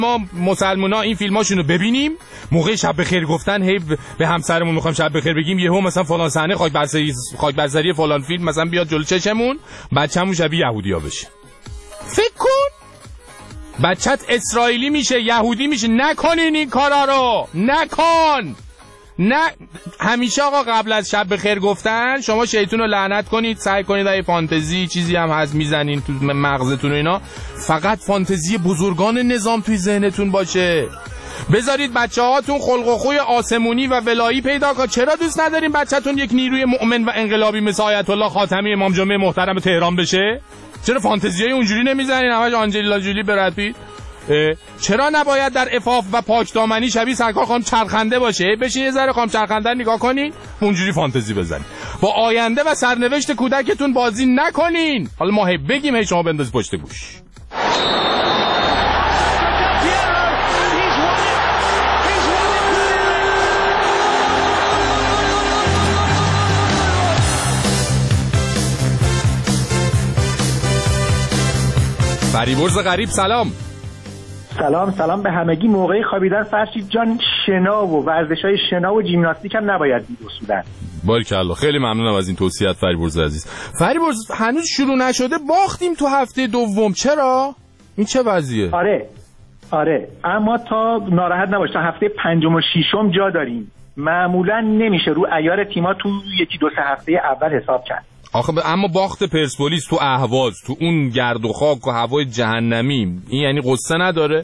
ما مسلمونا این فیلماشونو ببینیم، موقع شب بخیر گفتن هی به همسرمون میخوایم شب بخیر بگیم، یهو مثلا فلان صحنه خاک بر سری فلان فیلم مثلا بیاد جلو چشمون، بچه‌مون شبیه یهودیا بشه. فکر کن بچت اسرائیلی میشه، یهودی میشه. نکنین این کارا رو، نکن. نه همیشه آقا قبل از شب بخیر گفتن شما شیطون رو لعنت کنید، سعی کنید اگه فانتزی چیزی هم هست میزنین تو مغزتون و اینا، فقط فانتزی بزرگان نظام توی ذهنتون باشه. بذارید بچه‌هاتون خلق و خوی آسمونی و ولایی پیدا کنن. چرا دوست ندارین بچه‌تون یک نیروی مؤمن و انقلابی مثل آیت الله خاتمی امام جمعه محترم تهران بشه؟ چرا فانتزیای اونجوری نمیزنین همش آنجلینا جولی براد پیت؟ چرا نباید در عفاف و پاکدامنی شبیه سرکار خانم چرخنده باشه؟ بشین یه ذره خانم چرخنده نگاه کنین، اونجوری فانتزی بزنین. با آینده و سرنوشت کودکتون بازی نکنین. حالا ما بگیم شما بنداز پشت گوش. فریبرز غریب سلام. سلام به همگی. موقعی خوابیدن فرشید جان شنا و ورزش‌های شنا و ژیمناستیک هم نباید می‌دوسودن. باریکالله، خیلی ممنونم از این توصیه‌ات فریبرز عزیز. فریبرز هنوز شروع نشده، باختیم تو هفته دوم. چرا؟ این چه وضعیه؟ آره اما تا ناراحت نباش، تا هفته پنجم و ششم جا داریم. معمولا نمیشه رو عیار تیم‌ها تو یکی دو سه هفته اول حساب کرد. آخه اما باخت پرسپولیس تو اهواز، تو اون گرد و خاک و هوای جهنمی، این یعنی قصه نداره؟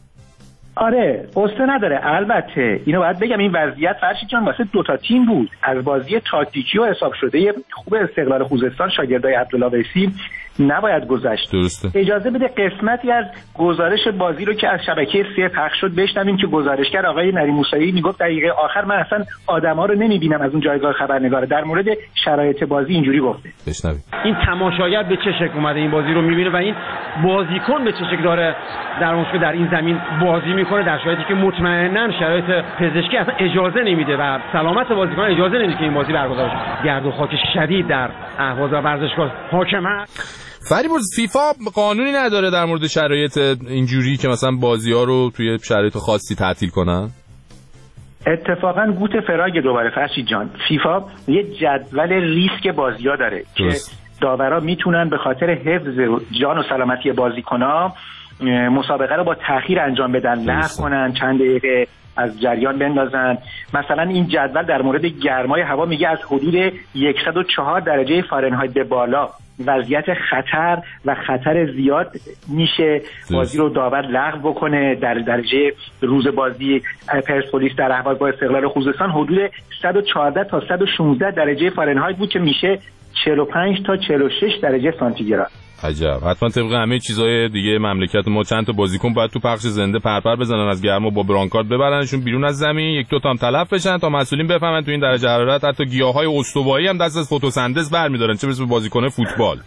آره قصه نداره. البته اینو باید بگم این وضعیت فرشید جان واسه دوتا تیم بود. از بازی تاکتیکی و حساب شده خوب استقلال خوزستان شاگردای عبدالله ویسی نباید گذشت. درسته. اجازه بده قسمتی از گزارش بازی رو که از شبکه 3 پخش شد بشنویم که گزارشگر آقای نری موسوی میگفت دقیقه آخر من اصلا آدما رو نمیبینم از اون جایگاه خبرنگار. در مورد شرایط بازی اینجوری گفته. بشنویم. این تماشاگر به چه شکل اومده این بازی رو میبینه و این بازیکن به چه شکل داره در این زمین بازی میکنه، در شرایطی که مطمئنا شرایط پزشکی اصلا اجازه نمیده و سلامت بازیکن اجازه نمیده که این بازی برگزار شه. گرد و خاک شدید در اهواز و ورزشگاه حاکم است. فریبرز فیفا قانونی نداره در مورد شرایط اینجوری که مثلا بازی‌ها رو توی شرایط خاصی تعطیل کنن؟ اتفاقا گوت فراگ دوباره فرشید جان، فیفا یه جدول ریسک بازی‌ها داره که داورا میتونن به خاطر حفظ جان و سلامتی بازیکن‌ها مسابقه رو با تأخیر انجام بدن، لغو کنن، چند دقیقه از جریان بندازن. مثلا این جدول در مورد گرمای هوا میگه از حدود 104 درجه فارنهایت به بالا وضعیت خطر و خطر زیاد میشه بازی رو داور لغو بکنه. در درجه روز بازی پرسپولیس در اهواز با استقلال خوزستان حدود 114 تا 116 درجه فارنهایت بود که میشه 45 تا 46 درجه سانتیگراد. عجب. حتما طبق همه چیزای دیگه مملکت ما چند تا بازیکن باید تو پخش زنده پرپر بزنن از گرما، با برانکارد ببرنشون بیرون از زمین، یک دو تا هم تلف بشن تا مسئولین بفهمن تو این درجه حرارت حتی گیاهای استوایی هم دست از فتوسنتز برمی‌دارن، چه برسه به بازیکن فوتبال.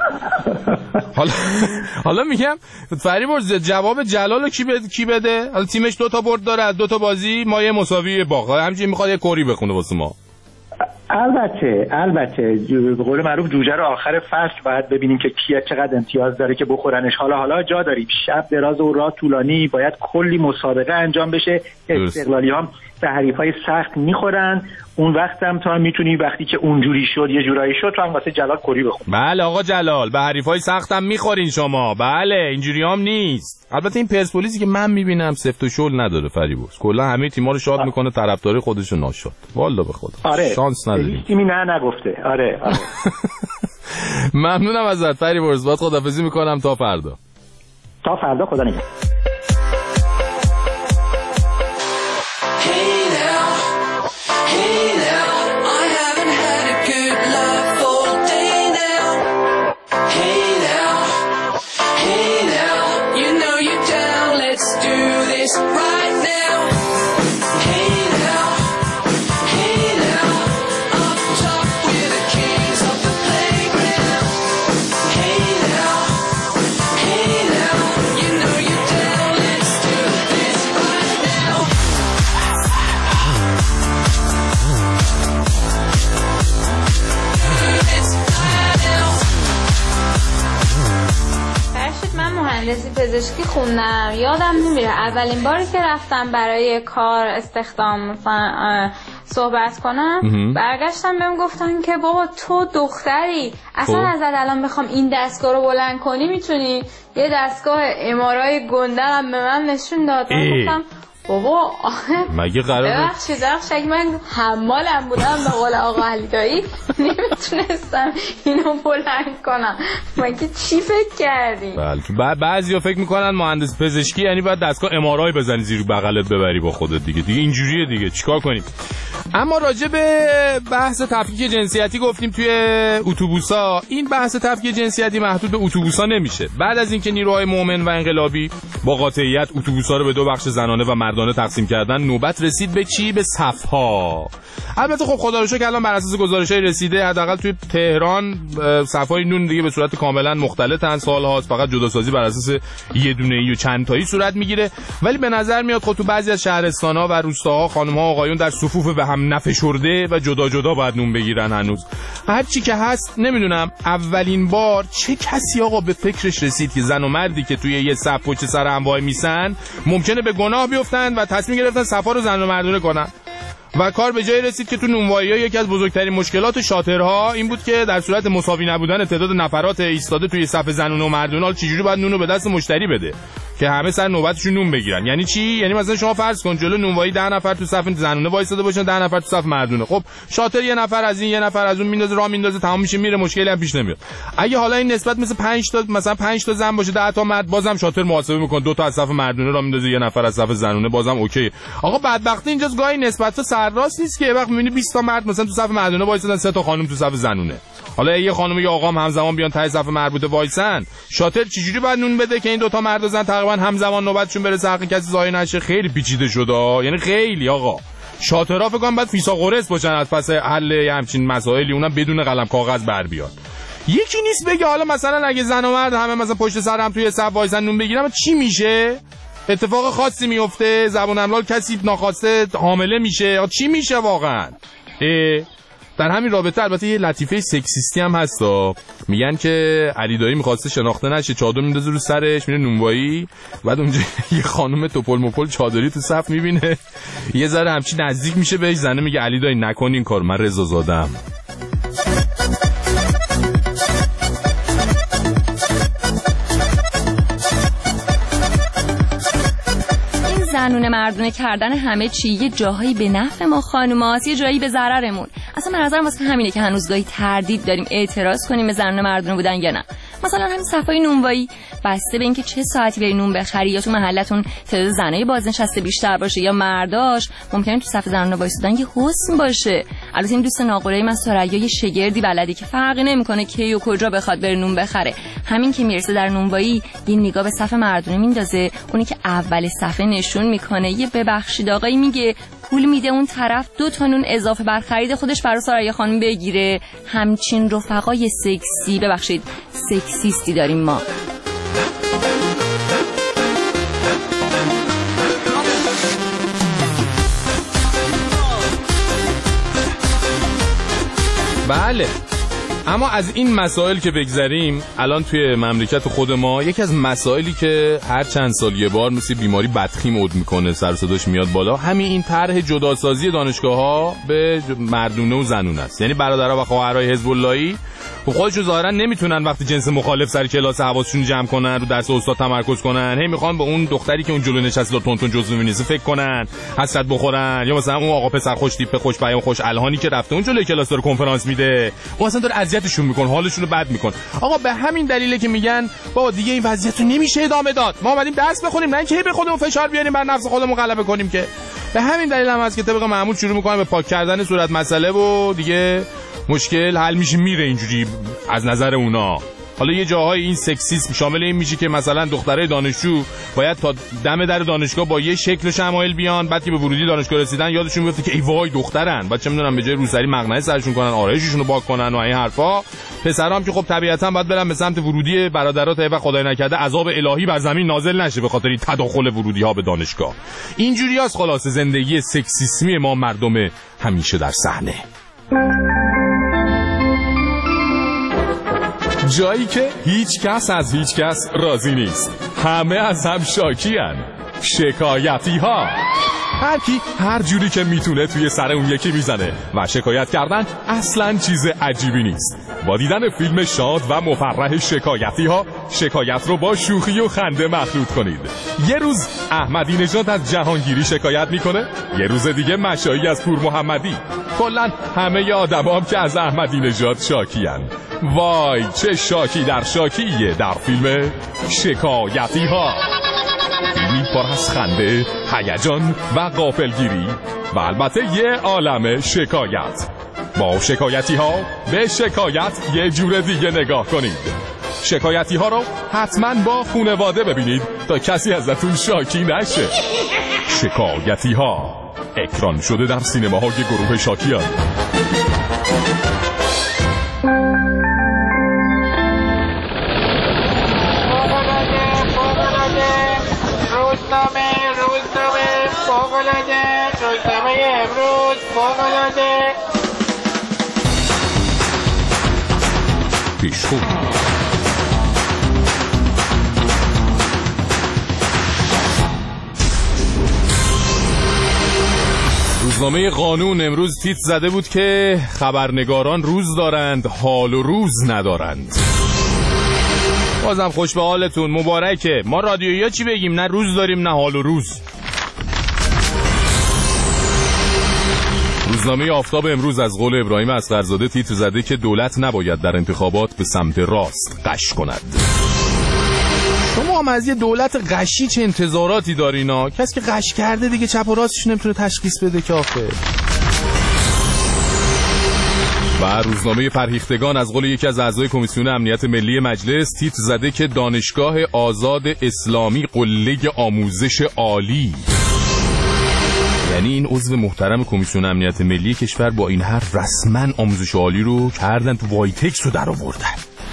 حالا میگم فریبرز جواب جلالو کی بده؟ حالا تیمش دو تا برد داره، از دو تا بازی ما یه مساوی باخت. همینجوری میخواد یه کوری بخونه واسه ما. البته به قول معروف جوجه رو آخر فصل باید ببینیم که کیه چقدر امتیاز داره که بخورنش. حالا جا داریم، شب دراز و راه طولانی، باید کلی مسابقه انجام بشه. استقلالی هم به حریفای سخت میخورن، اون وقت هم تا میتونی وقتی که اونجوری شد یه جورایی شد تو هم واسه جلال کری بخون. بله آقا جلال، به حریفای سخت هم میخورین شما. بله اینجوری هم نیست. البته این پرسپولیسی که من میبینم سفت و شل نداره فریبرز، کلا همه تیم‌ها رو شاد میکنه، طرفدارای خودش رو ناشاد. والله به خدا. آره. شانس نداریم. تیمی نگفته. آره. ممنونم ازت فریبرز، باید خداحافظی میکنم تا فردا. خدا نگهدار. پزشکی خوندم، یادم نمیره اولین باری که رفتم برای کار استخدام صحبت کنم برگشتم بهم گفتن که بابا تو دختری اصلا ازت الان بخوام این دستگاه رو بلند کنی میتونی. یه دستگاه امارای گندرم به من نشون داد. گفتم بابا مگه قراره بخشید من حمالم بودم به قول آقا علیدایی نمیتونستم اینو بلند کنم. مگه چی فکر کردی؟ بله بعضیا فکر میکنن مهندس پزشکی یعنی باید دستگاه امارای بزنی زیر بغلت ببری با خودت دیگه اینجوریه دیگه چیکار کنیم. اما راجع به بحث تفکیک جنسیتی گفتیم توی اتوبوسا. این بحث تفکیک جنسیتی محدود به اتوبوسا نمیشه. بعد از اینکه نیروهای مومن و انقلابی با قاطعیت اتوبوسا رو به دو بخش زنانه و مردانه تقسیم کردن، نوبت رسید به چی؟ به صف‌ها. البته خب خدا رو شکر الان بر اساس گزارش‌های رسیده حداقل توی تهران صف‌های نون دیگه به صورت کاملا مختلطن. سال‌هاست فقط جداسازی بر اساس یه دونه‌ای و چند تایی صورت میگیره. ولی به نظر میاد خب تو بعضی از شهرستان‌ها و روستاها خانم‌ها و آقایون در صفوف به هم نفشرده و جدا جدا باید نون بگیرن. هنوز هر چی که هست نمیدونم اولین بار چه کسی آقا به فکرش رسید که زن و مردی که توی یه صف پشت سر هم وای میسن ممکنه به گناه بیفتن و تصمیم گرفتن صفا رو زن و مردونه کنن. و کار به جای رسید که تو نونوایی‌ها یکی از بزرگترین مشکلات شاطرها این بود که در صورت مساوی نبودن تعداد نفرات ایستاده توی صف زنونه و مردونه چجوری باید نونو به دست مشتری بده که همه سر نوبتشون نون بگیرن. یعنی چی؟ یعنی مثلا شما فرض کن جلو نونوایی 10 نفر تو صف زنونه وایساده باشن، 10 نفر تو صف مردونه. خب شاطر یه نفر از این یه نفر از اون میندازه، راه میندازه، تمام میشه، میره، مشکلی هم پیش نمیاد. اگه حالا این نسبت مثلا 5 تا زن باشه 10 تا مرد، بازم شاطر محاسبه میکنه 2 تا از صف مردونه راه میندازه، یه نفر از صف زنونه، بازم اوکی. آقا بدبختی اینجاست گاهی نسبت سرراست نیست که یه وقت میبینی 20 تا مرد مثلا تو صف مردونه وایسادن، 3 تا خانم تو صف زنونه. حالا یه خانم یا آقام همزمان بیان ته صف مربوطه وایسن، شاطر چجوری باید نون بده که این 2 تا مرد و زن تقریبا همزمان نوبتشون برسه، حق کسی ضایع نشه؟ خیلی پیچیده شده. یعنی خیلی آقا شاطرها فکر کنم بعد فیثاغورس باشن از پس حل همچین مسائلی، اونم بدون قلم کاغذ بر بیاد. یکی نیست بگه حالا مثلا اگه زن و مرد همه مثلا پشت سر هم توی صف وایسن نون بگیرن چی میشه؟ اتفاق خاصی میفته؟ زبون املال کسی ناخواسته حامله میشه؟ چی میشه واقعا؟ در همین رابطه البته یه لطیفه سکسیستی هم هستا. میگن که علی دایی میخواسته شناخته نشه چادر میندازه رو سرش میره نونوایی، بعد اونجا یه خانم توپل مپل چادری تو صف میبینه، یه ذره همچی نزدیک میشه بهش، زنه میگه علی دایی نکن این کار، من رضا زادم. زنونه مردونه کردن همه چی یه جاهایی به نفع ما خانوماست، یه جایی به ضررمون. اصلا من نظرم واسه همینه که هنوز گاهی تردید داریم اعتراض کنیم به زنونه مردونه بودن یا نه. مثلا همین صفای نونوایی بسته به اینکه چه ساعتی بری نون بخری یا تو محلتون تعداد زنای بازنشسته بیشتر باشه یا مرداش، ممکنه تو صف زنونه وایسادن یه حسن باشه. البته این دوست ناقله‌ای من ثریا یه شگردی بلدی که فرقی نمیکنه کی و کجا بخواد بره نون بخره، همین که میرسه در نونوایی یه نگاه به صف مردونه میندازه، اونی که اول صفحه نشون میکنه یه ببخشید آقایی میگه، پول میده اون طرف 2 تا نون اضافه بر خرید خودش برای ثریا خانم بگیره. همچین رفقای سکسی، ببخشید سکسیستی داریم ما. بله، اما از این مسائل که بگذریم، الان توی مملکت خود ما یکی از مسائلی که هر چند سال یه بار مثل بیماری بدخیم عود میکنه سر صداش میاد بالا، همین این طرح جداسازی دانشگاه‌ها به مردونه و زنونه است. یعنی برادرها و خواهرای حزب اللهی خودشون ظاهرا نمیتونن وقتی جنس مخالف سر کلاس حواسشون جمع کنن، رو درس استاد تمرکز کنن، هی میخوان به اون دختری که اون جلو نشسته تونتون جزو می‌نویسه فکر کنن، حسرت بخورن، یا مثلا اون آقا پسر خوش تیپ خوش پیام خوش الهانی که رفته اون جلوی کلاس داره کنفرانس میده، اون اصلا داره اذیتشون میکنه، حالشون رو بد میکنه. آقا به همین دلیله که میگن بابا دیگه این وضعیت رو نمیشه ادامه داد، ما اومدیم درس بخونیم، نه اینکه به خودمون فشار بیاریم بر نفس خودمون غلبه کنیم. که به همین دلیل هم هست که طبق معمول شروع میکنن به پاک کردن صورت مسئله و دیگه مشکل حل میشه، میره اینجوری از نظر اونا. حالا یه جاهای این سکسیسم شامل این میشه که مثلا دخترای دانشجو باید تا دم در دانشگاه با یه شکل و شمایل بیان، بعد که به ورودی دانشگاه رسیدن یادشون میفته که ای وای دخترن، بعد چه میدونم به جای روسری مقنعه سرشون کنن، آرایششون رو پاک کنن و این حرفا. پسرام که خب طبیعتا باید برن به سمت ورودی برادرها تا وقت خدای نکرده عذاب الهی بر زمین نازل نشه به خاطر این تداخل ورودی ها به دانشگاه. اینجوریاست خلاصه زندگی سکسیسمی ما مردم همیشه در صحنه. جایی که هیچ کس از هیچ کس راضی نیست. همه از هم شاکی‌ان. شکایتی ها. هر کی هر جوری که میتونه توی سر اون یکی میزنه و شکایت کردن اصلا چیز عجیبی نیست. با دیدن فیلم شاد و مفرح شکایتی ها، شکایت رو با شوخی و خنده مخلوط کنید. یه روز احمدی نژاد از جهانگیری شکایت میکنه، یه روز دیگه مشایی از پور محمدی. کلن همه آدمام که از احمدی نژاد شاکیان. وای چه شاکی در شاکیه در فیلم شکایتی ها. فیلمی پر از خنده، هیجان و غافلگیری و البته یه عالمه شکایت. با شکایتی ها به شکایت یه جور دیگه نگاه کنید. شکایتی ها رو حتما با خانواده ببینید تا کسی ازتون شاکی نشه. شکایتی ها اکران شده در سینماهای گروه شاکیان. روزنامه امروز فوق‌العاده پیشخوان. روزنامه قانون امروز تیتر زده بود که خبرنگاران روز دارند حال و روز ندارند. بازم خوش به حالتون، مبارکه. ما رادیویی چی بگیم؟ نه روز داریم نه حال و روز. روزنامه آفتاب امروز از قول ابراهیم اصغرزاده تیتر زده که دولت نباید در انتخابات به سمت راست غش کند. شما هم از یه دولت غشی چه انتظاراتی دارین؟ کسی که غش کرده دیگه چپ و راستش نمیتونه تشخیص بده که آخه. و روزنامه فرهیختگان از قول یکی از اعضای کمیسیون امنیت ملی مجلس تیتر زده که دانشگاه آزاد اسلامی قله آموزش عالی. یعنی این عضو محترم کمیسیون امنیت ملی کشور با این حرف رسما آموزش عالی رو کردن تو وایتکس رو در آوردن.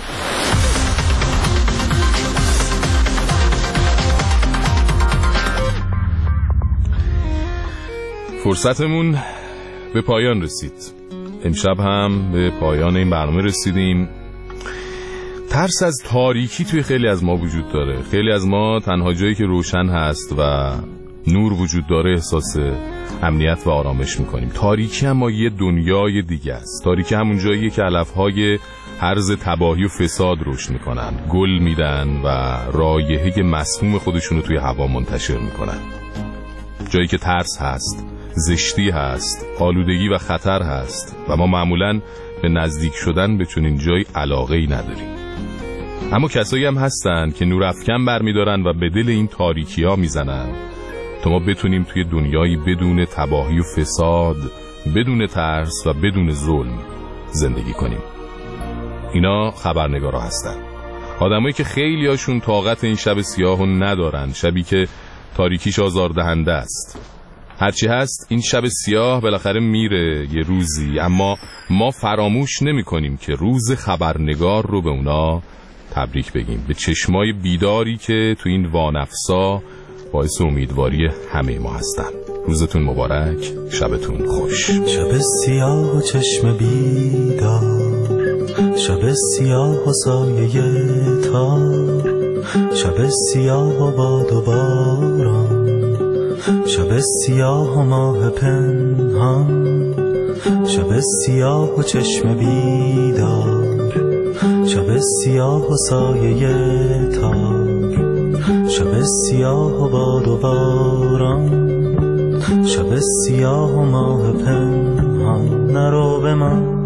فرصتمون به پایان رسید. امشب هم به پایان این برنامه رسیدیم. ترس از تاریکی توی خیلی از ما وجود داره. خیلی از ما تنها جایی که روشن هست و نور وجود داره احساس امنیت و آرامش میکنیم. تاریکی هم ما یه دنیای دیگه است. تاریکی همون جاییه که علفهای هرز تباهی و فساد رشد میکنن، گل میدن و رایحه مسموم خودشونو توی هوا منتشر میکنن. جایی که ترس هست، زشتی هست، آلودگی و خطر هست و ما معمولاً به نزدیک شدن به چنین جای علاقه‌ای نداریم. اما کسایی هم هستن که نورافکن برمیدارن و به دل این تاریکی ها میزنن تا ما بتونیم توی دنیایی بدون تباهی و فساد، بدون ترس و بدون ظلم زندگی کنیم. اینا خبرنگارا هستن، آدمایی که خیلی هاشون طاقت این شب سیاهو ندارن، شبی که تاریکیش آزاردهنده است. هرچی هست این شب سیاه بالاخره میره یه روزی، اما ما فراموش نمی کنیم که روز خبرنگار رو به اونا تبریک بگیم، به چشمای بیداری که تو این وانفسا باعث امیدواری همه ما هستن. روزتون مبارک، شبتون خوش. شب سیاه و چشم بیدار، شب سیاه و سایه تار، شب سیاه و باد و باران، شب سیاه و ماه پنهان، شب سیاه و چشم بیدار، شب سیاه و سایه تار، شب سیاه و باد و باران، شب سیاه و ماه پنهان. نرو به من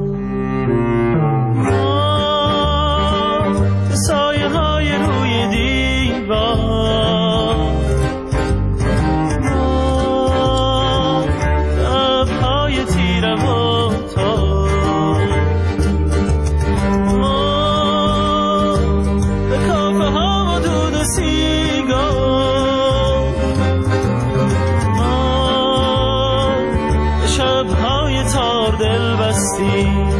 سایه های روی دیوار، لبهای تیره و تار، به کافه ها و دود و سیگار، به شبهای تار دل بستی.